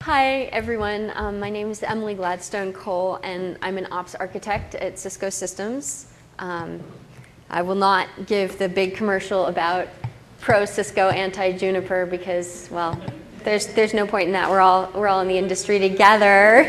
Hi, everyone. My name is Emily Gladstone Cole, and I'm an ops architect at Cisco Systems. I will not give the big commercial about pro-Cisco, anti-Juniper, because, well, there's no point in that. We're all in the industry together.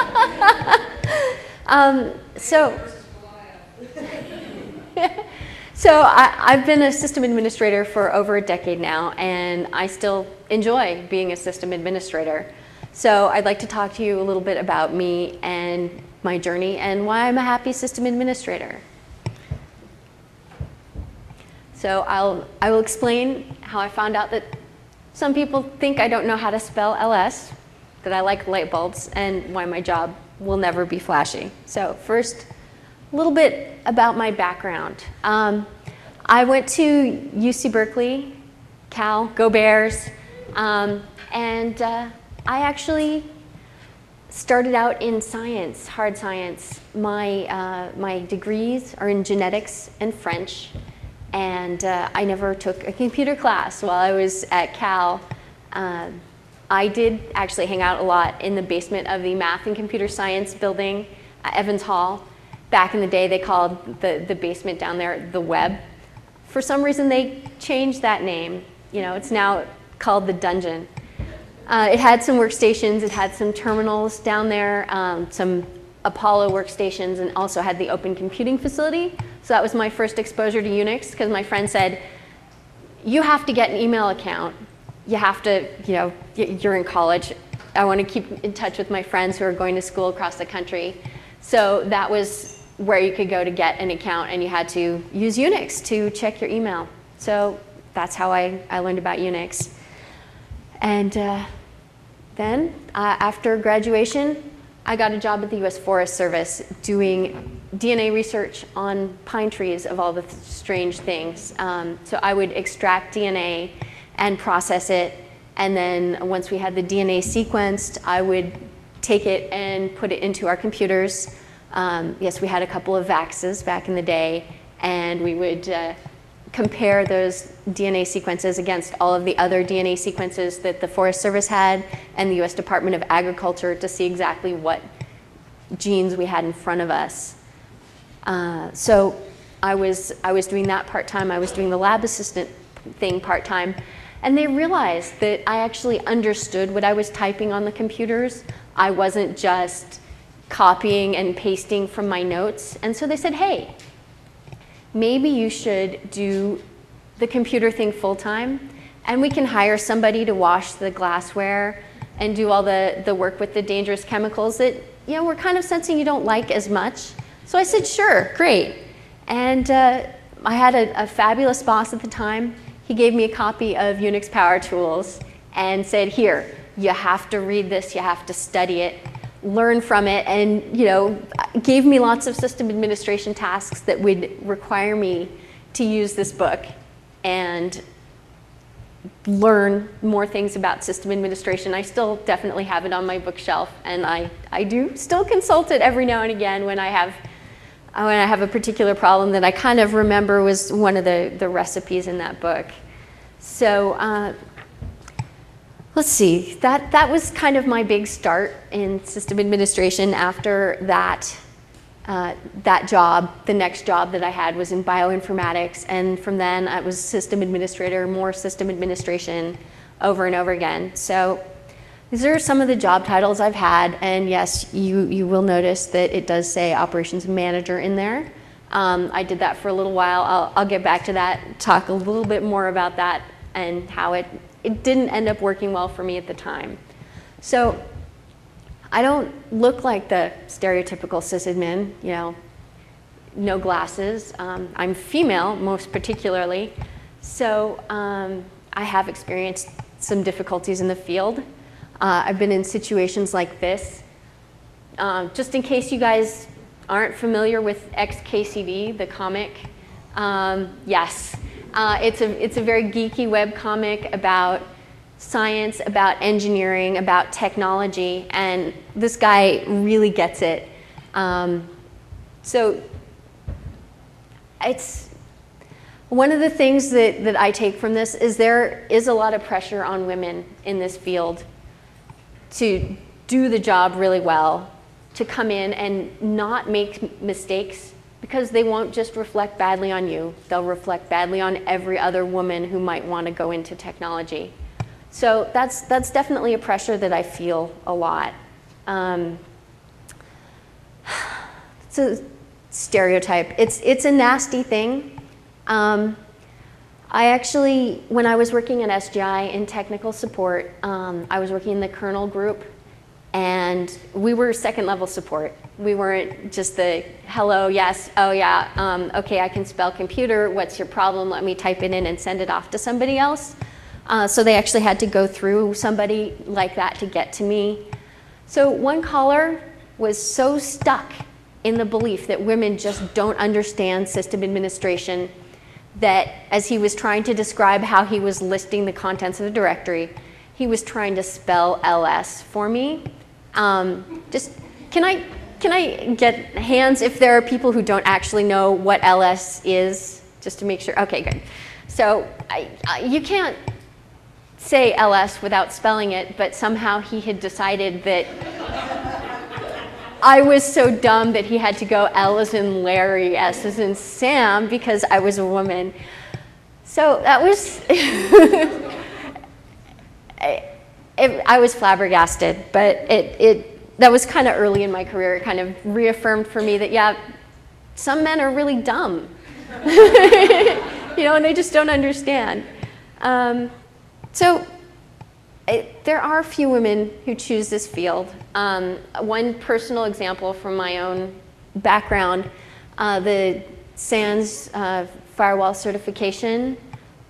So I've been a system administrator for over a decade now, and I still enjoy being a system administrator. So I'd like to talk to you a little bit about me and my journey and why I'm a happy system administrator. So I will explain how I found out that some people think I don't know how to spell LS, that I like light bulbs, and why my job will never be flashy. So first, a little bit about my background. I went to UC Berkeley, Cal, go Bears, and I actually started out in science, hard science. My degrees are in genetics and French, and I never took a computer class while I was at Cal. I did actually hang out a lot in the basement of the math and computer science building at Evans Hall. Back in the day, they called the basement down there the Web. For some reason, they changed that name. You know, it's now called the Dungeon. It had some workstations, it had some terminals down there, some Apollo workstations, and also had the open computing facility. So that was my first exposure to Unix, because my friend said, you have to get an email account. You have to, you know, you're in college. I want to keep in touch with my friends who are going to school across the country. So that was where you could go to get an account, and you had to use Unix to check your email. So that's how I learned about Unix. And then, after graduation, I got a job at the US Forest Service doing DNA research on pine trees of all the strange things. So I would extract DNA and process it, and then once we had the DNA sequenced, I would take it and put it into our computers. Yes, we had a couple of VAXs back in the day, and we would compare those DNA sequences against all of the other DNA sequences that the Forest Service had and the US Department of Agriculture to see exactly what genes we had in front of us. So I was doing that part-time. I was doing the lab assistant thing part-time. And they realized that I actually understood what I was typing on the computers. I wasn't just copying and pasting from my notes. And so they said, hey, maybe you should do the computer thing full-time, and we can hire somebody to wash the glassware and do all the work with the dangerous chemicals that, you know, we're kind of sensing you don't like as much. So I said, sure, great. And I had a fabulous boss at the time. He gave me a copy of Unix Power Tools and said, here, you have to read this, you have to study it, learn from it, and, you know, gave me lots of system administration tasks that would require me to use this book and learn more things about system administration. I still definitely have it on my bookshelf, and I do still consult it every now and again when I have a particular problem that I kind of remember was one of the recipes in that book. So let's see, that was kind of my big start in system administration. After that job, the next job that I had was in bioinformatics, and from then I was system administrator, more system administration over and over again. So these are some of the job titles I've had, and yes, you will notice that it does say operations manager in there. I did that for a little while. I'll get back to that, talk a little bit more about that and how it didn't end up working well for me at the time. So I don't look like the stereotypical sysadmin, you know, no glasses. I'm female, most particularly. So I have experienced some difficulties in the field. I've been in situations like this. Just in case you guys aren't familiar with XKCD, the comic, yes. It's a very geeky web comic about science, about engineering, about technology, and this guy really gets it. So it's one of the things that I take from this is there is a lot of pressure on women in this field. to do the job really well, to come in and not make mistakes, because they won't just reflect badly on you, they'll reflect badly on every other woman who might want to go into technology. So that's definitely a pressure that I feel a lot. It's a stereotype. It's a nasty thing. I actually, when I was working at SGI in technical support, I was working in the kernel group, and we were second level support. We weren't just the hello, yes, oh yeah, okay, I can spell computer, what's your problem, let me type it in and send it off to somebody else. So they actually had to go through somebody like that to get to me. So one caller was so stuck in the belief that women just don't understand system administration that as he was trying to describe how he was listing the contents of the directory, he was trying to spell LS for me. Just, can I get hands if there are people who don't actually know what LS is, just to make sure? Okay, good. So you can't say LS without spelling it, but somehow he had decided that I was so dumb that he had to go L as in Larry, S as in Sam, because I was a woman. So that was, I was flabbergasted, but that was kind of early in my career. It kind of reaffirmed for me that, yeah, some men are really dumb, you know, and they just don't understand. So there are a few women who choose this field. One personal example from my own background, the SANS firewall certification.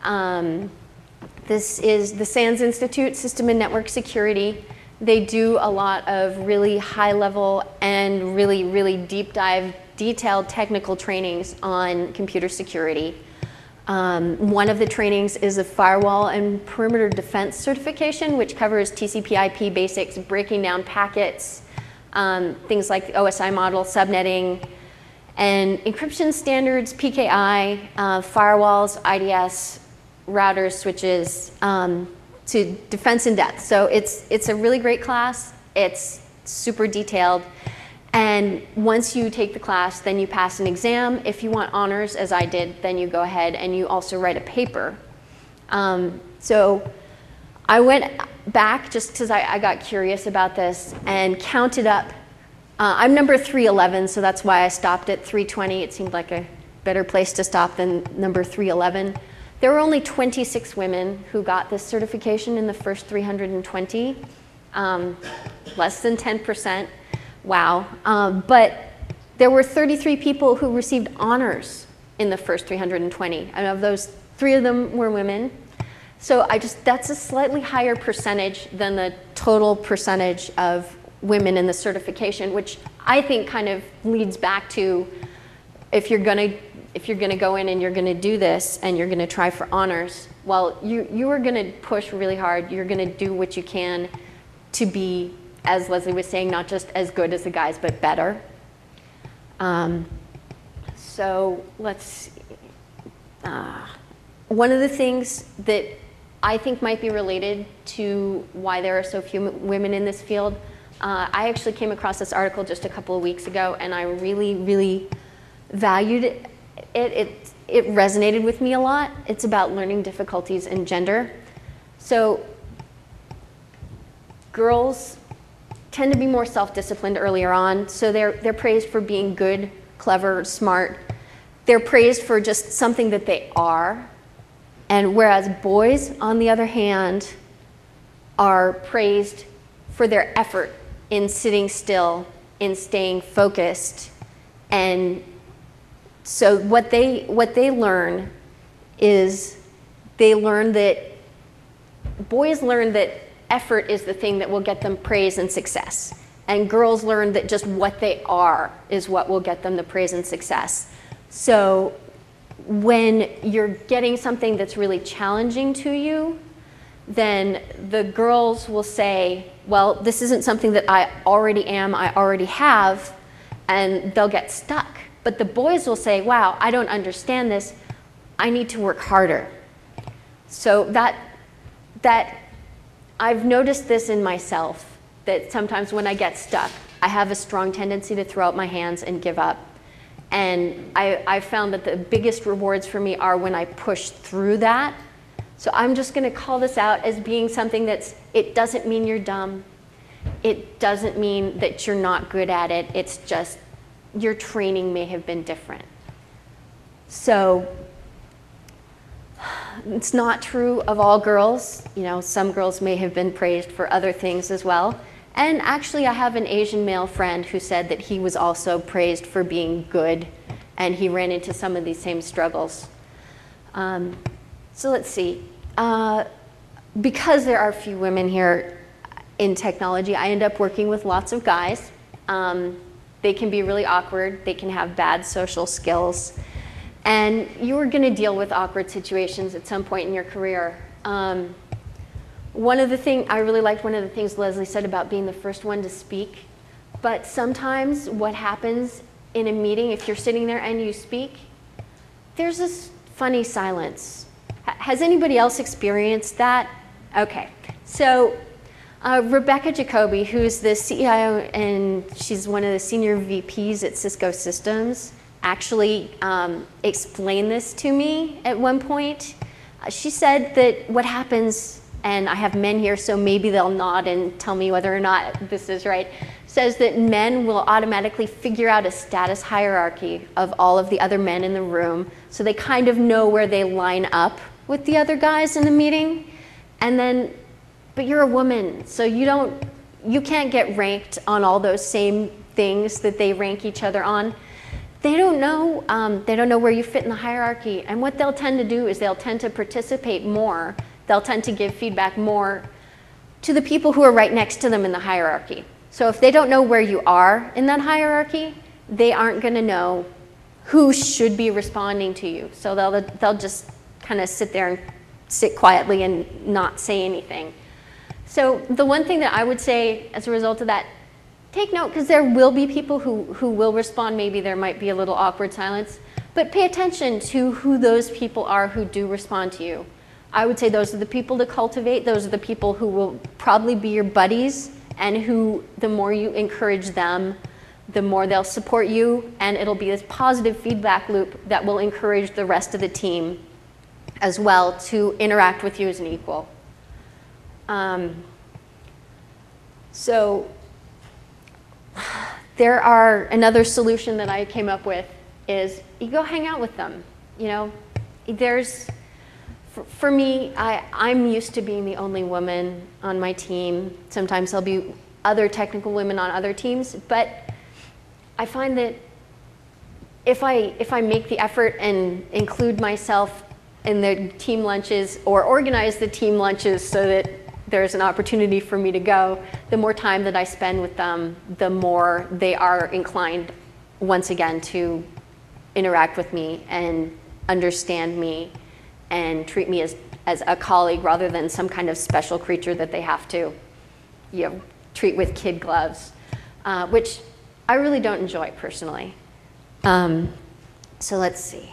This is the SANS Institute, System and Network Security. They do a lot of really high level and really, really deep dive, detailed technical trainings on computer security. One of the trainings is a firewall and perimeter defense certification, which covers TCP/IP basics, breaking down packets, things like OSI model, subnetting, and encryption standards, PKI, firewalls, IDS, routers, switches, to defense in depth. So it's a really great class. It's super detailed. And once you take the class, then you pass an exam. If you want honors, as I did, then you go ahead and you also write a paper. So I went back just because I got curious about this and counted up. I'm number 311, so that's why I stopped at 320. It seemed like a better place to stop than number 311. There were only 26 women who got this certification in the first 320, less than 10%. Wow. But there were 33 people who received honors in the first 320. And of those, 3 of them were women. So that's a slightly higher percentage than the total percentage of women in the certification, which I think kind of leads back to if you're gonna go in and you're gonna do this and you're gonna try for honors, well, you are gonna push really hard. You're gonna do what you can to be, as Leslie was saying, not just as good as the guys, but better. So let's, one of the things that I think might be related to why there are so few women in this field, I actually came across this article just a couple of weeks ago, and I really, really valued it. It resonated with me a lot. It's about learning difficulties in gender. So girls tend to be more self-disciplined earlier on, so they're praised for being good, clever, smart. They're praised for just something that they are. And whereas boys, on the other hand, are praised for their effort in sitting still, in staying focused. And so what they learn is boys learn that effort is the thing that will get them praise and success. And girls learn that just what they are is what will get them the praise and success. So when you're getting something that's really challenging to you, then the girls will say, well, this isn't something that I already am, I already have, and they'll get stuck. But the boys will say, wow, I don't understand this, I need to work harder. So that I've noticed this in myself, that sometimes when I get stuck, I have a strong tendency to throw up my hands and give up. And I found that the biggest rewards for me are when I push through that. So I'm just going to call this out as being something it doesn't mean you're dumb. It doesn't mean that you're not good at it. It's just your training may have been different. So it's not true of all girls. You know, some girls may have been praised for other things as well. And actually, I have an Asian male friend who said that he was also praised for being good, and he ran into some of these same struggles. So let's see. Because there are few women here in technology, I end up working with lots of guys. They can be really awkward. They can have bad social skills. And you're going to deal with awkward situations at some point in your career. I really liked one of the things Leslie said about being the first one to speak. But sometimes what happens in a meeting, if you're sitting there and you speak, there's this funny silence. Has anybody else experienced that? Okay. So Rebecca Jacoby, who's the CIO and she's one of the senior VPs at Cisco Systems, actually explained this to me at one point. She said that what happens, and I have men here, so maybe they'll nod and tell me whether or not this is right, says that men will automatically figure out a status hierarchy of all of the other men in the room, so they kind of know where they line up with the other guys in the meeting. And then, but you're a woman, so you can't get ranked on all those same things that they rank each other on. They don't know where you fit in the hierarchy. And what they'll tend to do is they'll tend to participate more. They'll tend to give feedback more to the people who are right next to them in the hierarchy. So if they don't know where you are in that hierarchy, they aren't going to know who should be responding to you. So they'll just kind of sit there and sit quietly and not say anything. So the one thing that I would say as a result of that, take note, because there will be people who will respond. Maybe there might be a little awkward silence, but pay attention to who those people are who do respond to you. I would say those are the people to cultivate. Those are the people who will probably be your buddies, and who, the more you encourage them, the more they'll support you, and it'll be this positive feedback loop that will encourage the rest of the team as well to interact with you as an equal. So another solution that I came up with is you go hang out with them. You know, for me, I'm used to being the only woman on my team. Sometimes there'll be other technical women on other teams, but I find that if I make the effort and include myself in the team lunches or organize the team lunches so that there's an opportunity for me to go, the more time that I spend with them, the more they are inclined, once again, to interact with me and understand me and treat me as a colleague rather than some kind of special creature that they have to, treat with kid gloves, which I really don't enjoy personally. So let's see.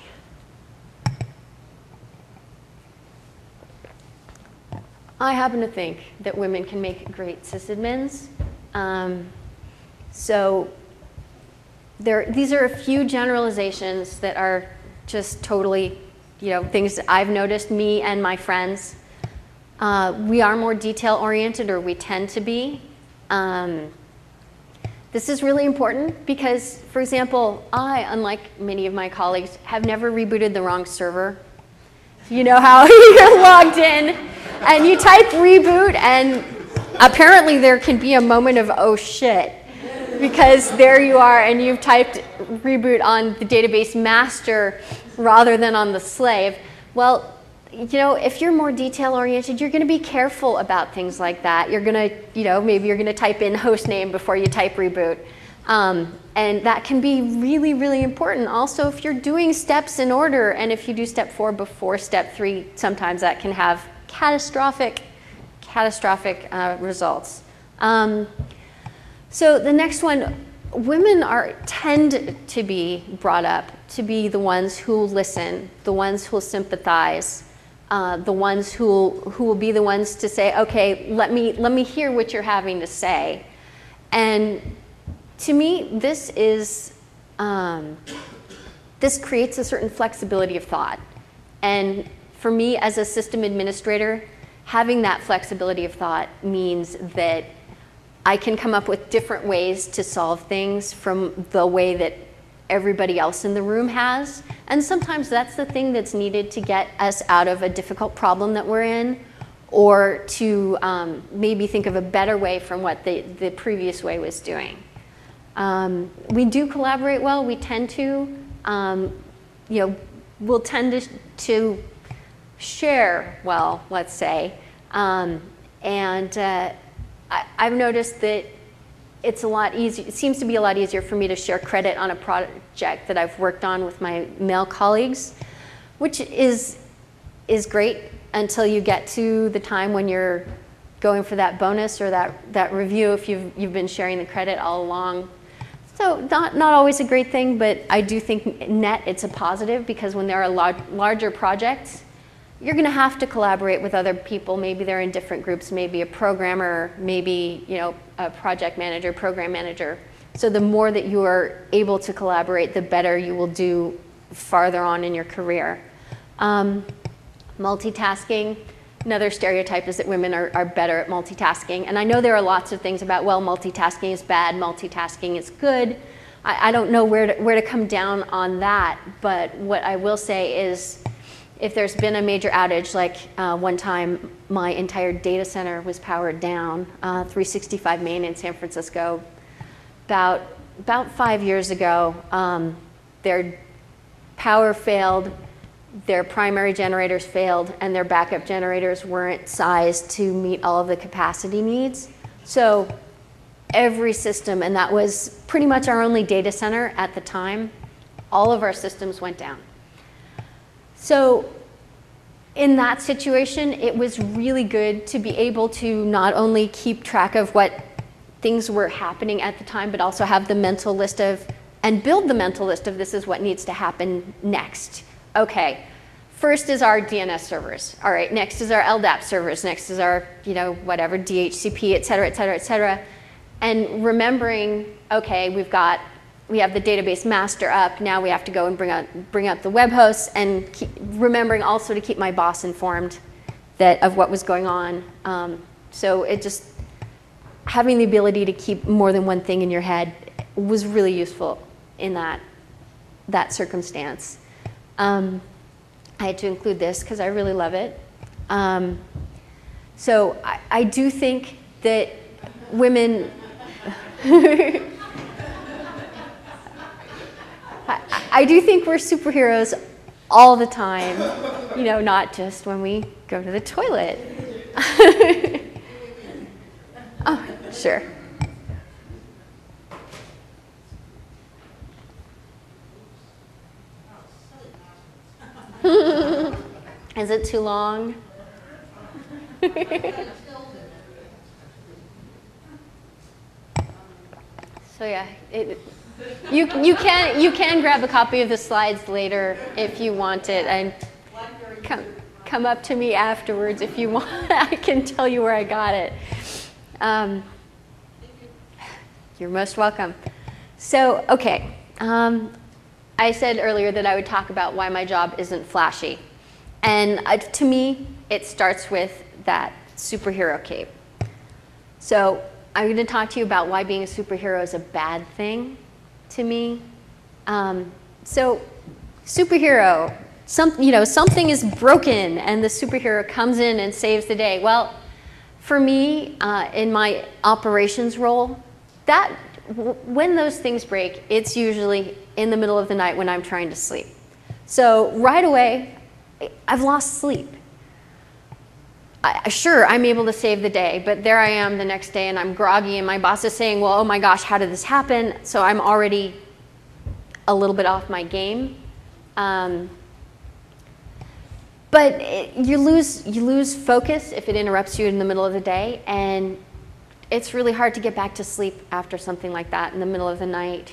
I happen to think that women can make great sysadmins. So these are a few generalizations that are just totally, things that I've noticed, me and my friends. We are more detail-oriented, or we tend to be. This is really important because, for example, I, unlike many of my colleagues, have never rebooted the wrong server. You know how you're logged in and you type reboot, and apparently there can be a moment of, oh shit, because there you are and you've typed reboot on the database master rather than on the slave. Well, if you're more detail-oriented, you're going to be careful about things like that. You're going to, maybe you're going to type in host name before you type reboot. And that can be really, really important. Also, if you're doing steps in order, and if you do step 4 before step 3, sometimes that can have catastrophic results. So the next one, women tend to be brought up to be the ones who listen, the ones who sympathize, the ones who will be the ones to say, okay, let me hear what you're having to say. And to me, this creates a certain flexibility of thought. And for me, as a system administrator, having that flexibility of thought means that I can come up with different ways to solve things from the way that everybody else in the room has. And sometimes that's the thing that's needed to get us out of a difficult problem that we're in, or to maybe think of a better way from what the previous way was doing. We do collaborate well. We tend to, we'll tend to share well, let's say. I've noticed that it's a lot easier. It seems to be a lot easier for me to share credit on a project that I've worked on with my male colleagues, which is great until you get to the time when you're going for that bonus or that review if you've been sharing the credit all along. So not always a great thing, but I do think net it's a positive, because when there are larger projects, you're going to have to collaborate with other people. Maybe they're in different groups, maybe a programmer, maybe a project manager, program manager. So the more that you are able to collaborate, the better you will do farther on in your career. Multitasking, another stereotype is that women are better at multitasking. And I know there are lots of things about, well, multitasking is bad, multitasking is good. I don't know where to come down on that, but what I will say is, if there's been a major outage, like one time my entire data center was powered down, 365 Main in San Francisco, about 5 years ago, their power failed, their primary generators failed, and their backup generators weren't sized to meet all of the capacity needs. So every system, and that was pretty much our only data center at the time, all of our systems went down. So in that situation, it was really good to be able to not only keep track of what things were happening at the time, but also have the mental list of, and build the mental list of, this is what needs to happen next. Okay, first is our DNS servers. All right, next is our LDAP servers. Next is our, whatever, DHCP, et cetera, et cetera, et cetera. And remembering, okay, we have the database master up. Now we have to go and bring up the web hosts, and remembering also to keep my boss informed of what was going on. So it just, having the ability to keep more than one thing in your head was really useful in that circumstance. I had to include this because I really love it. So I do think that women I do think we're superheroes all the time, not just when we go to the toilet. Oh, sure. Is it too long? So yeah, you can grab a copy of the slides later if you want it, and come up to me afterwards if you want. I can tell you where I got it. You're most welcome. So, okay. I said earlier that I would talk about why my job isn't flashy. And to me, it starts with that superhero cape. So I'm going to talk to you about why being a superhero is a bad thing to me. So superhero, something is broken and the superhero comes in and saves the day. Well, for me, in my operations role, when those things break, it's usually in the middle of the night when I'm trying to sleep. So right away, I've lost sleep. Sure, I'm able to save the day, but there I am the next day and I'm groggy and my boss is saying, well, oh my gosh, how did this happen? So I'm already a little bit off my game. But you lose focus if it interrupts you in the middle of the day, and it's really hard to get back to sleep after something like that in the middle of the night.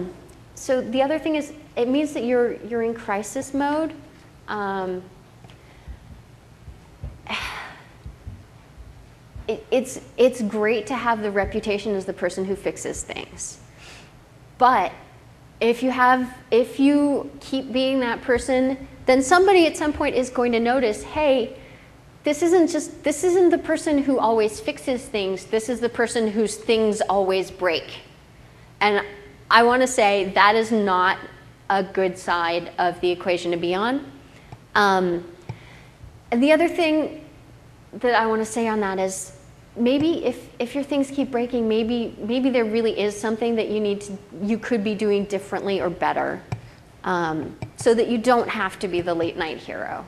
So the other thing is, it means that you're in crisis mode. it's great to have the reputation as the person who fixes things. But if you keep being that person, then somebody at some point is going to notice, hey, this isn't the person who always fixes things. This is the person whose things always break. And I want to say that is not a good side of the equation to be on. And the other thing that I want to say on that is, maybe if your things keep breaking, maybe there really is something that you could be doing differently or better, so that you don't have to be the late night hero.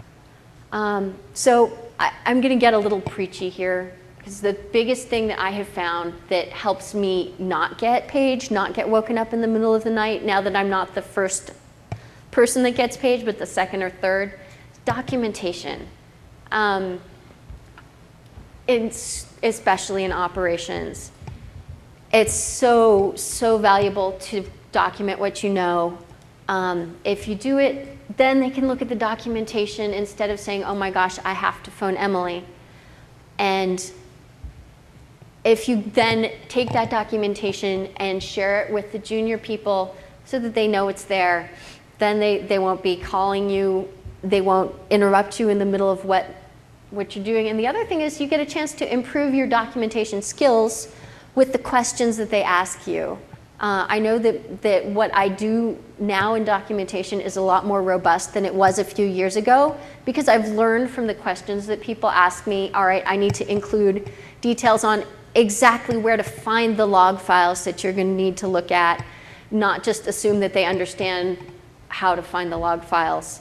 So I'm going to get a little preachy here, because the biggest thing that I have found that helps me not get paged, not get woken up in the middle of the night, now that I'm not the first person that gets paged, but the second or third, is documentation. Especially in operations. It's so valuable to document what you know. If you do it, then they can look at the documentation instead of saying, oh my gosh, I have to phone Emily. And if you then take that documentation and share it with the junior people so that they know it's there, then they won't be calling you, they won't interrupt you in the middle of what you're doing. And the other thing is, you get a chance to improve your documentation skills with the questions that they ask you. I know that what I do now in documentation is a lot more robust than it was a few years ago, because I've learned from the questions that people ask me. All right, I need to include details on exactly where to find the log files that you're going to need to look at, not just assume that they understand how to find the log files.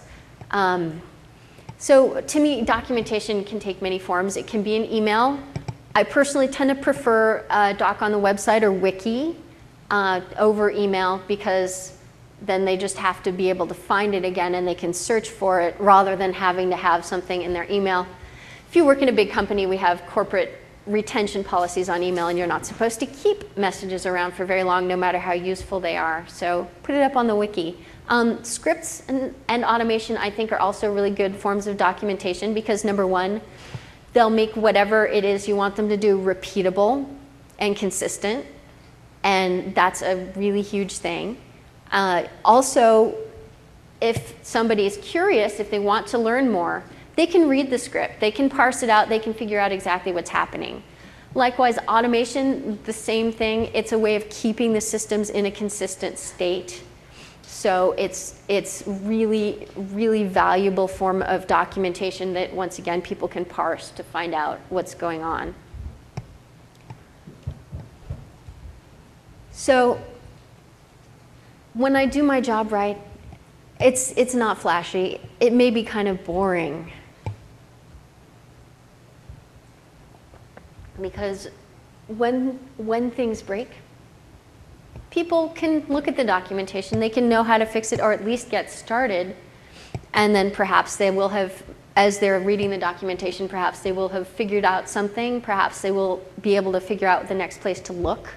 So to me, documentation can take many forms. It can be an email. I personally tend to prefer a doc on the website or wiki over email, because then they just have to be able to find it again and they can search for it, rather than having to have something in their email. If you work in a big company, we have corporate retention policies on email, and you're not supposed to keep messages around for very long, no matter how useful they are. So put it up on the wiki. Scripts and automation, I think, are also really good forms of documentation, because number one, they'll make whatever it is you want them to do repeatable and consistent, and that's a really huge thing. Also, if somebody is curious, if they want to learn more, they can read the script, they can parse it out, they can figure out exactly what's happening. Likewise, automation, the same thing. It's a way of keeping the systems in a consistent state. So it's really, really valuable form of documentation that, once again, people can parse to find out what's going on. So when I do my job right, it's not flashy. It may be kind of boring, because when things break, people can look at the documentation, they can know how to fix it, or at least get started, and then perhaps they will have, as they're reading the documentation, perhaps they will have figured out something, perhaps they will be able to figure out the next place to look.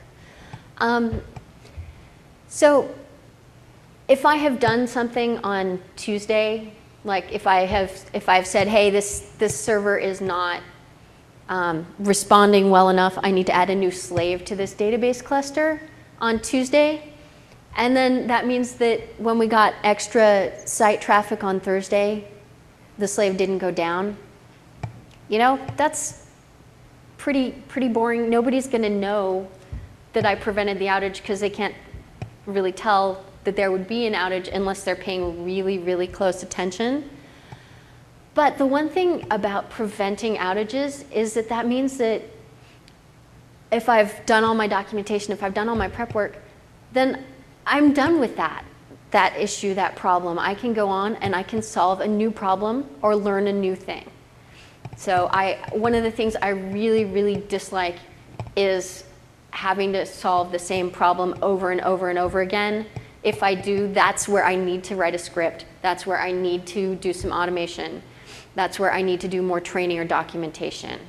So if I have done something on Tuesday, like if I've said, hey, this server is not responding well enough, I need to add a new slave to this database cluster on Tuesday, and then that means that when we got extra site traffic on Thursday, the slave didn't go down. You know, that's pretty boring. Nobody's going to know that I prevented the outage, because they can't really tell that there would be an outage unless they're paying really, really close attention. But the one thing about preventing outages is that means that if I've done all my documentation, if I've done all my prep work, then I'm done with that issue, that problem. I can go on and I can solve a new problem or learn a new thing. So one of the things I really, really dislike is having to solve the same problem over and over and over again. If I do, that's where I need to write a script. That's where I need to do some automation. That's where I need to do more training or documentation.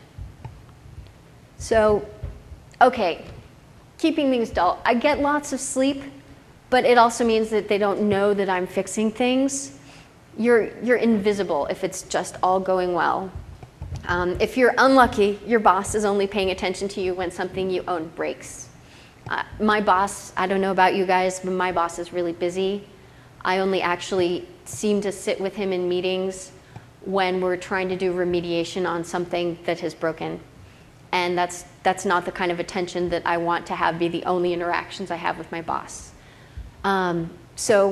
So, okay, keeping things dull. I get lots of sleep, but it also means that they don't know that I'm fixing things. You're invisible if it's just all going well. If you're unlucky, your boss is only paying attention to you when something you own breaks. My boss, I don't know about you guys, but my boss is really busy. I only actually seem to sit with him in meetings when we're trying to do remediation on something that has broken. And that's not the kind of attention that I want to have be the only interactions I have with my boss. So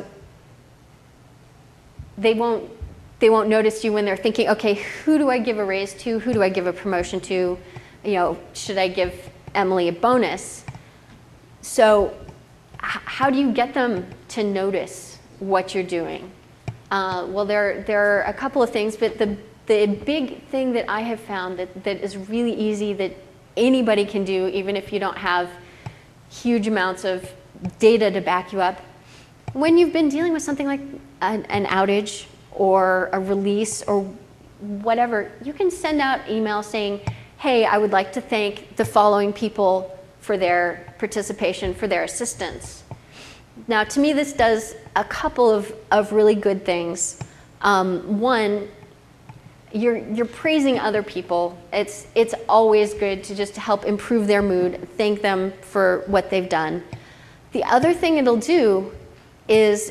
they won't notice you when they're thinking, okay, who do I give a raise to? Who do I give a promotion to? You know, should I give Emily a bonus? So how do you get them to notice what you're doing? Well, there are a couple of things, but the big thing that I have found that is really easy that anybody can do, even if you don't have huge amounts of data to back you up, when you've been dealing with something like an outage or a release or whatever, you can send out emails saying, hey, I would like to thank the following people for their participation, for their assistance. Now, to me, this does a couple of really good things. One, you're praising other people. It's always good to just help improve their mood, thank them for what they've done. The other thing it'll do is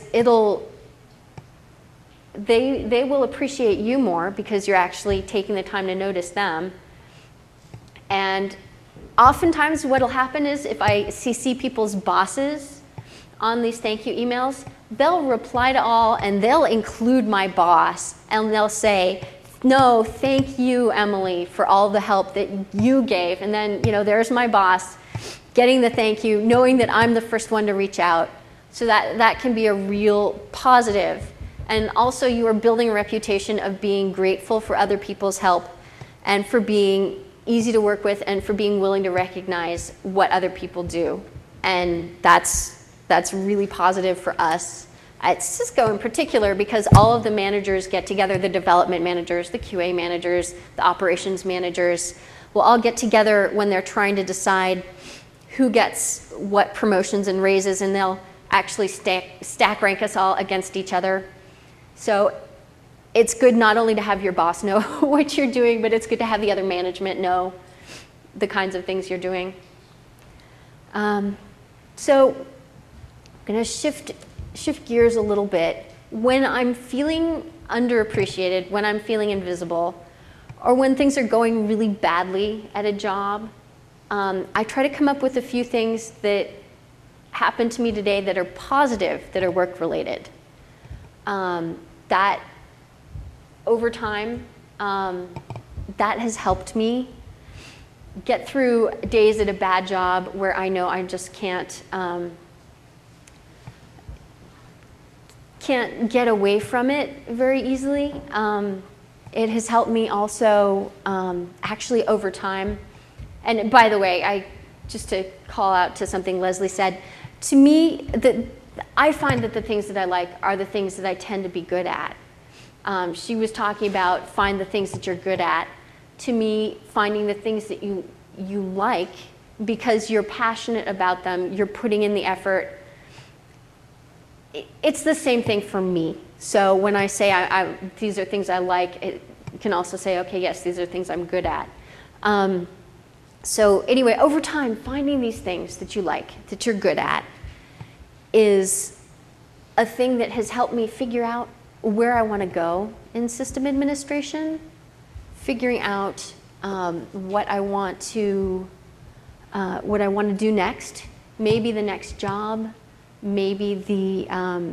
they will appreciate you more because you're actually taking the time to notice them. And oftentimes what'll happen is if I CC people's bosses on these thank you emails, they'll reply to all and they'll include my boss and they'll say, no, thank you, Emily, for all the help that you gave. And then, you know, there's my boss getting the thank you, knowing that I'm the first one to reach out. So that can be a real positive. And also you are building a reputation of being grateful for other people's help and for being easy to work with and for being willing to recognize what other people do. And that's really positive for us at Cisco in particular, because all of the managers get together, the development managers, the QA managers, the operations managers, will all get together when they're trying to decide who gets what promotions and raises, and they'll actually stack rank us all against each other. So it's good not only to have your boss know what you're doing, but it's good to have the other management know the kinds of things you're doing. So I'm going to shift gears a little bit. When I'm feeling underappreciated, when I'm feeling invisible, or when things are going really badly at a job, I try to come up with a few things that happened to me today that are positive, that are work-related. That over time, that has helped me get through days at a bad job where I know I just can't get away from it very easily. It has helped me also actually over time. And by the way, just to call out to something Leslie said, to me, I find that the things that I like are the things that I tend to be good at. She was talking about find the things that you're good at. To me, finding the things that you like because you're passionate about them, you're putting in the effort, it's the same thing for me. So when I say these are things I like, it can also say, okay, yes, these are things I'm good at. So anyway, over time, finding these things that you like, that you're good at, is a thing that has helped me figure out where I want to go in system administration, figuring out what I want to do next, maybe the next job, maybe the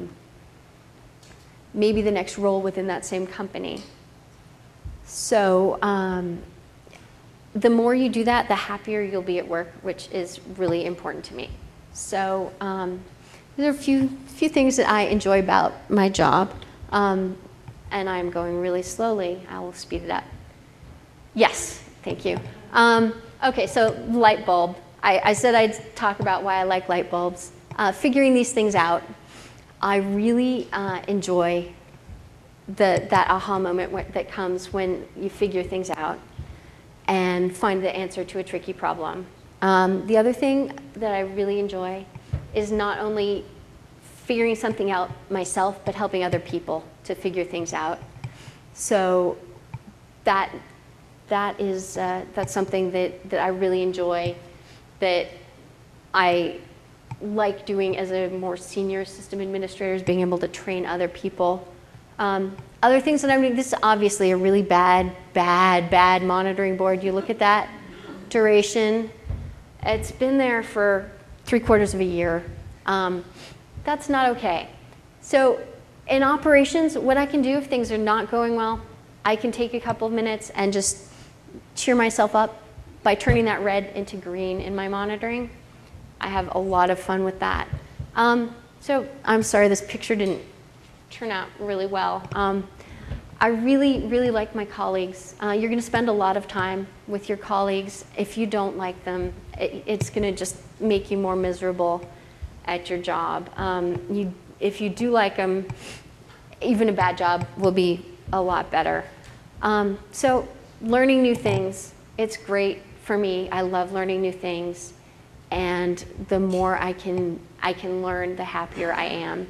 next role within that same company. So the more you do that, the happier you'll be at work, which is really important to me. So there are a few things that I enjoy about my job, and I'm going really slowly. I will speed it up. Yes, thank you. Okay, so light bulb. I said I'd talk about why I like light bulbs. Figuring these things out, I really enjoy that aha moment that comes when you figure things out and find the answer to a tricky problem. The other thing that I really enjoy is not only figuring something out myself, but helping other people to figure things out. So that that's something that I really enjoy, that I like doing as a more senior system administrator, is being able to train other people. Other things that I'm doing, this is obviously a really bad monitoring board. You look at that duration, it's been there for 3/4 of a year. That's not okay. So in operations, what I can do if things are not going well, I can take a couple of minutes and just cheer myself up by turning that red into green in my monitoring. I have a lot of fun with that. So I'm sorry this picture didn't turn out really well. I really like my colleagues. You're going to spend a lot of time with your colleagues. If you don't like them, it's going to just make you more miserable at your job. If you do like them, even a bad job will be a lot better. So learning new things, it's great for me. I love learning new things. And the more I can learn, the happier I am.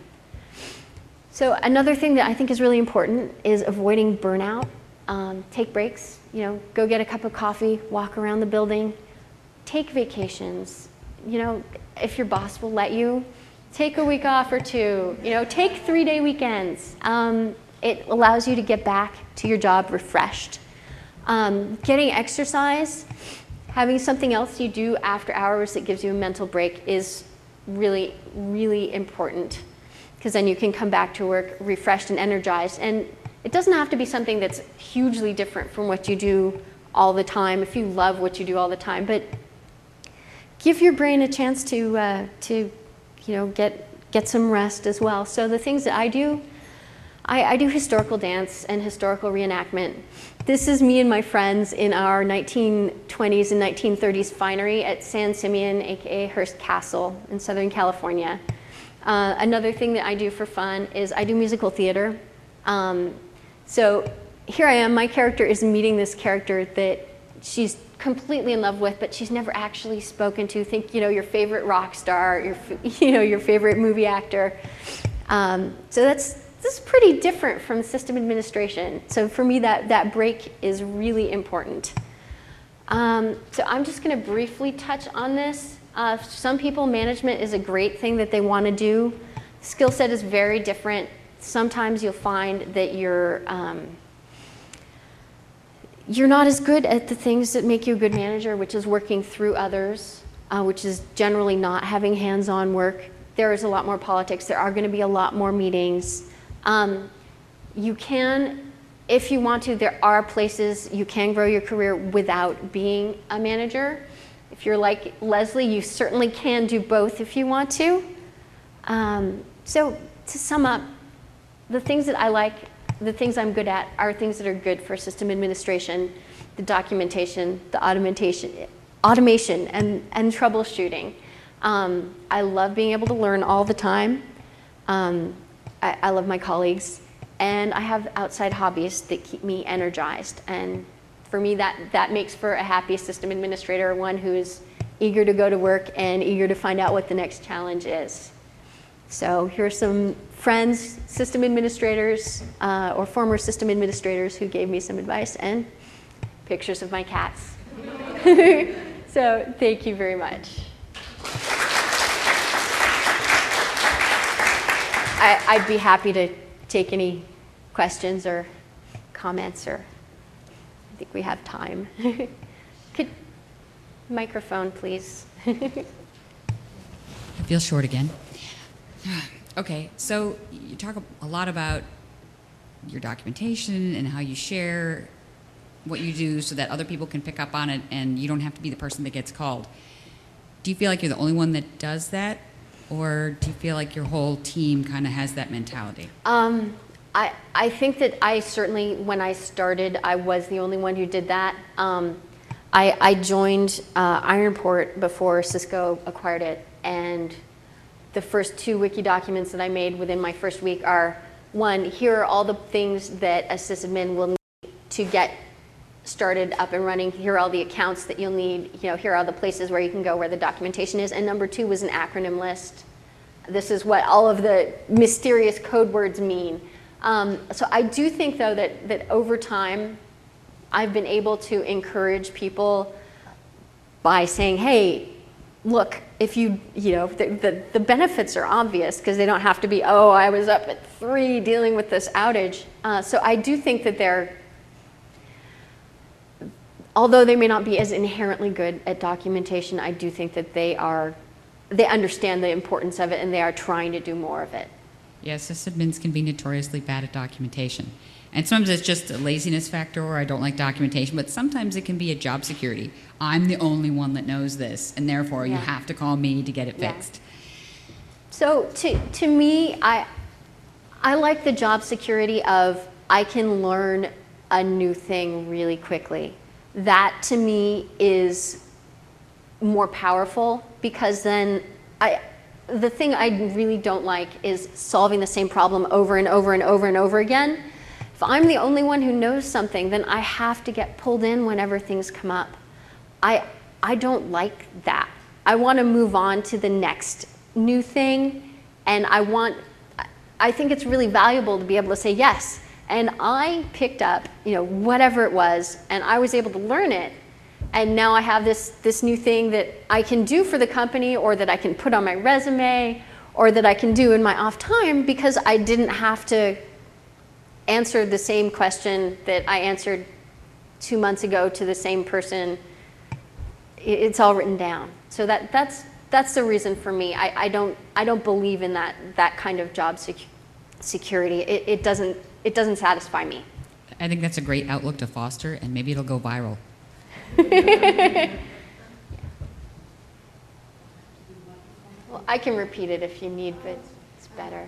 So another thing that I think is really important is avoiding burnout. Take breaks, go get a cup of coffee, walk around the building, take vacations. If your boss will let you, take a week off or two, take 3-day weekends. It allows you to get back to your job refreshed. Getting exercise, having something else you do after hours that gives you a mental break is really, really important, because then you can come back to work refreshed and energized. And it doesn't have to be something that's hugely different from what you do all the time, if you love what you do all the time, but give your brain a chance to get some rest as well. So the things that I do historical dance and historical reenactment. This is me and my friends in our 1920s and 1930s finery at San Simeon, aka Hearst Castle in Southern California. Another thing that I do for fun is I do musical theater. So here I am, my character is meeting this character that she's completely in love with, but she's never actually spoken to. Think, your favorite rock star, your favorite movie actor. So this is pretty different from system administration. So for me, that break is really important. So I'm just going to briefly touch on this. Some people, management is a great thing that they want to do. Skill set is very different. Sometimes you'll find that you're not as good at the things that make you a good manager, which is working through others, which is generally not having hands-on work. There is a lot more politics. There are going to be a lot more meetings. You can, if you want to, there are places you can grow your career without being a manager. If you're like Leslie, you certainly can do both if you want to. So to sum up, the things that I like, the things I'm good at, are things that are good for system administration, the documentation, the automation and troubleshooting. I love being able to learn all the time. I love my colleagues, and I have outside hobbies that keep me energized. And for me, that makes for a happy system administrator, one who is eager to go to work and eager to find out what the next challenge is. So here are some friends, system administrators, or former system administrators who gave me some advice, and pictures of my cats. So thank you very much. I'd be happy to take any questions or comments, or I think we have time. Could microphone, please. I feel short again. Okay, so you talk a lot about your documentation and how you share what you do so that other people can pick up on it and you don't have to be the person that gets called. Do you feel like you're the only one that does that? Or do you feel like your whole team kind of has that mentality? I think that I certainly, when I started, I was the only one who did that. I joined Ironport before Cisco acquired it, and the first 2 wiki documents that I made within my first week are, one, here are all the things that a sysadmin will need to get started up and running. Here are all the accounts that you'll need. Here are all the places where you can go where the documentation is. And number 2 was an acronym list. This is what all of the mysterious code words mean. So I do think, though, that over time, I've been able to encourage people by saying, hey, look, if you know, the benefits are obvious because they don't have to be, oh, I was up at 3 dealing with this outage. So I do think that although they may not be as inherently good at documentation, I do think that they understand the importance of it and they are trying to do more of it. Yes, sysadmins can be notoriously bad at documentation. And sometimes it's just a laziness factor or I don't like documentation, but sometimes it can be a job security. I'm the only one that knows this, and therefore you have to call me to get it fixed. So to me, I like the job security of I can learn a new thing really quickly. That to me is more powerful because then the thing I really don't like is solving the same problem over and over and over and over again. If I'm the only one who knows something, then I have to get pulled in whenever things come up. I don't like that. I want to move on to the next new thing, and I think it's really valuable to be able to say yes. And I picked up, whatever it was, and I was able to learn it. And now I have this new thing that I can do for the company or that I can put on my resume or that I can do in my off time because I didn't have to answer the same question that I answered 2 months ago to the same person. It's all written down. So that's the reason for me. I don't believe in that kind of job security. It doesn't satisfy me. I think that's a great outlook to foster, and maybe it'll go viral. Well, I can repeat it if you need, but it's better.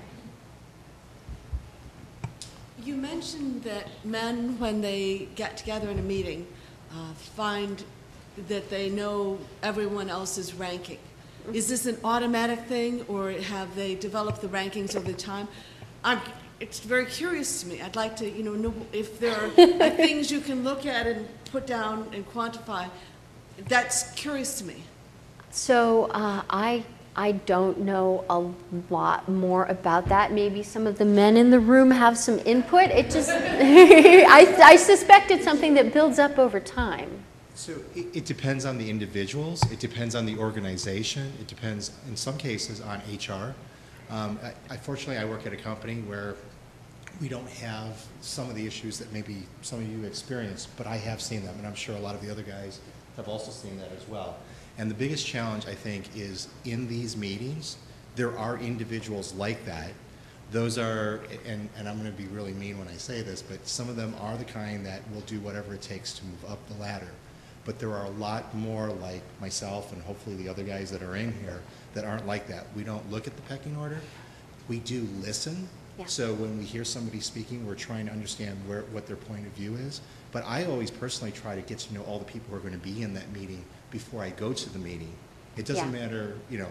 You mentioned that men, when they get together in a meeting, find that they know everyone else's ranking. Is this an automatic thing, or have they developed the rankings over time? It's very curious to me. I'd like to, know if there are things you can look at and put down and quantify. That's curious to me. So I don't know a lot more about that. Maybe some of the men in the room have some input. It just, I suspect it's something that builds up over time. So it depends on the individuals. It depends on the organization. It depends, in some cases, on HR. Fortunately, I work at a company where we don't have some of the issues that maybe some of you experience, but I have seen them, and I'm sure a lot of the other guys have also seen that as well. And the biggest challenge, I think, is in these meetings, there are individuals like that. Those are, and I'm going to be really mean when I say this, but some of them are the kind that will do whatever it takes to move up the ladder. But there are a lot more like myself and hopefully the other guys that are in here that aren't like that. We don't look at the pecking order. We do listen. Yeah. So when we hear somebody speaking, we're trying to understand what their point of view is. But I always personally try to get to know all the people who are going to be in that meeting before I go to the meeting. It doesn't matter,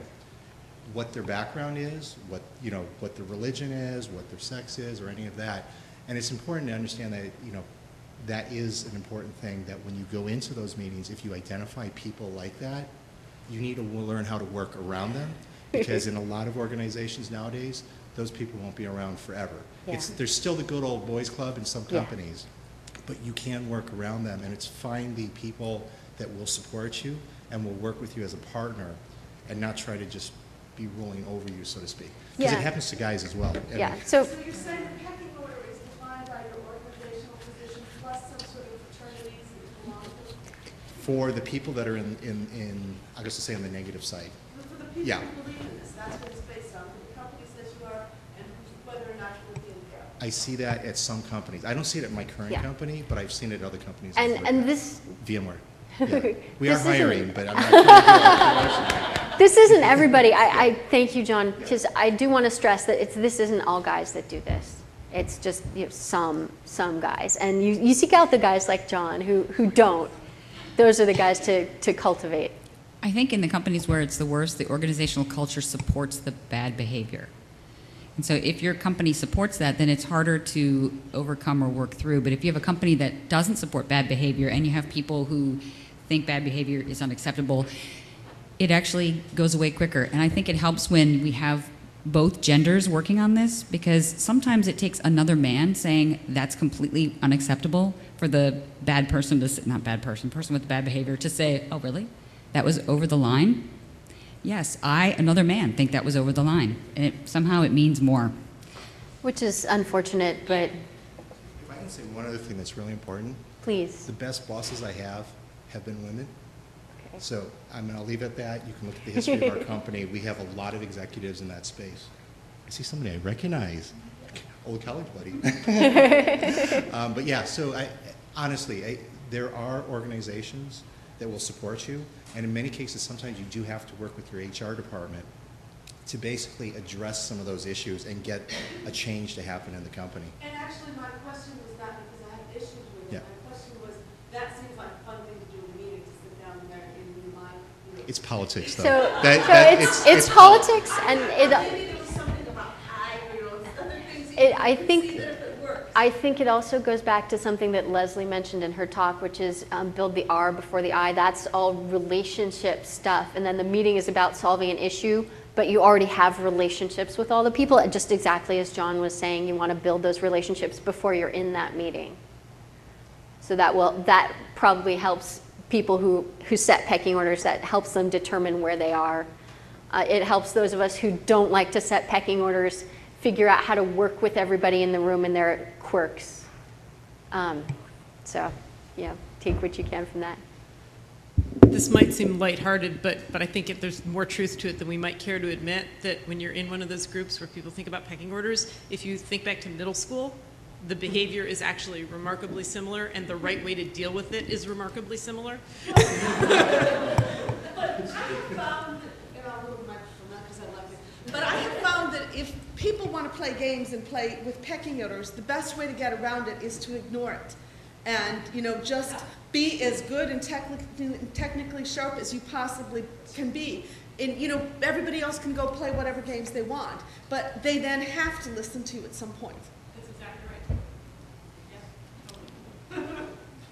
what their background is, what their religion is, what their sex is, or any of that. And it's important to understand that, that is an important thing, that when you go into those meetings, if you identify people like that, you need to learn how to work around them, because in a lot of organizations nowadays, those people won't be around forever. Yeah. There's still the good old boys club in some companies, but you can work around them, and it's find the people that will support you and will work with you as a partner and not try to just be ruling over you, so to speak. Because it happens to guys as well. So you're saying the pecking order is defined by your organizational position plus some sort of fraternities that you belong to? For the people that are in I guess to say on the negative side. For the people who believe in this, that's what it's based on. For the companies that you are and whether or not you're within there. I see that at some companies. I don't see it at my current company, but I've seen it at other companies. And this VMware. Yeah. We are hiring, but I'm not trying to do promotion. This isn't everybody. I thank you, John, because I do want to stress that this isn't all guys that do this. It's just some guys, and you seek out the guys like John who don't. Those are the guys to cultivate. I think in the companies where it's the worst, the organizational culture supports the bad behavior. And so if your company supports that, then it's harder to overcome or work through. But if you have a company that doesn't support bad behavior and you have people who think bad behavior is unacceptable, it actually goes away quicker. And I think it helps when we have both genders working on this, because sometimes it takes another man saying that's completely unacceptable for the bad person to say, not bad person, person with bad behavior to say, oh really? That was over the line? Yes, another man, think that was over the line. And somehow it means more. Which is unfortunate, but If I can say one other thing that's really important, please. the best bosses I have been women. Okay. So, I mean, I'll leave it at that. You can look at the history of our company. We have a lot of executives in that space. I see somebody I recognize, old college buddy. But yeah, so honestly, there are organizations that will support you, and in many cases, sometimes you do have to work with your HR department to basically address some of those issues and get a change to happen in the company. And actually, my question was not because I have issues with it. Yeah. My question was, that seems like a fun thing to do in a meeting, to sit down there and remind, you know. It's politics, though. So, it's politics, and Maybe there was something about pie, you know, other things you I can think see that if it works. I think it also goes back to something that Leslie mentioned in her talk, which is build the R before the I. That's all relationship stuff, and then the meeting is about solving an issue, but you already have relationships with all the people, and just exactly as John was saying, you want to build those relationships before you're in that meeting. So that probably helps people who set pecking orders, that helps them determine where they are. It helps those of us who don't like to set pecking orders figure out how to work with everybody in the room and their quirks. So, yeah, take what you can from that. This might seem lighthearted, but I think there's more truth to it than we might care to admit, that when you're in one of those groups where people think about pecking orders, if you think back to middle school, the behavior is actually remarkably similar, and the right way to deal with it is remarkably similar. But I have found, and I'll move the microphone now because I love it, but I have found that if people want to play games and play with pecking orders, the best way to get around it is to ignore it. And, you know, just be as good and technically sharp as you possibly can be. And, you know, everybody else can go play whatever games they want, but they then have to listen to you at some point. That's exactly right.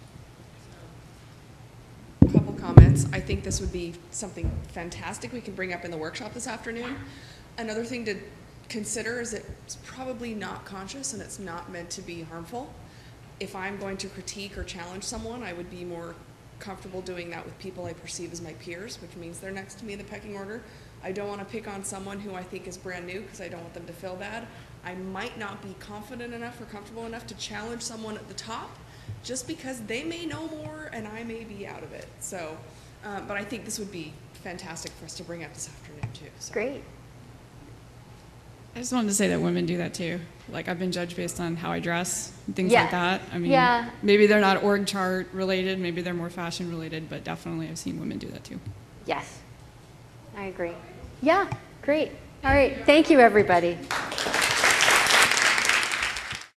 Yeah. Couple comments. I think this would be something fantastic we can bring up in the workshop this afternoon. Another thing to consider is it's probably not conscious and it's not meant to be harmful. If I'm going to critique or challenge someone, I would be more comfortable doing that with people I perceive as my peers, which means they're next to me in the pecking order. I don't want to pick on someone who I think is brand new because I don't want them to feel bad. I might not be confident enough or comfortable enough to challenge someone at the top just because they may know more and I may be out of it. So, but I think this would be fantastic for us to bring up this afternoon too. So. Great. I just wanted to say that women do that too. Like, I've been judged based on how I dress and things Yeah. like that. I mean, Yeah. maybe they're not org chart related, maybe they're more fashion related, but definitely I've seen women do that too. Yes, I agree. Yeah, great. All right, thank you, everybody.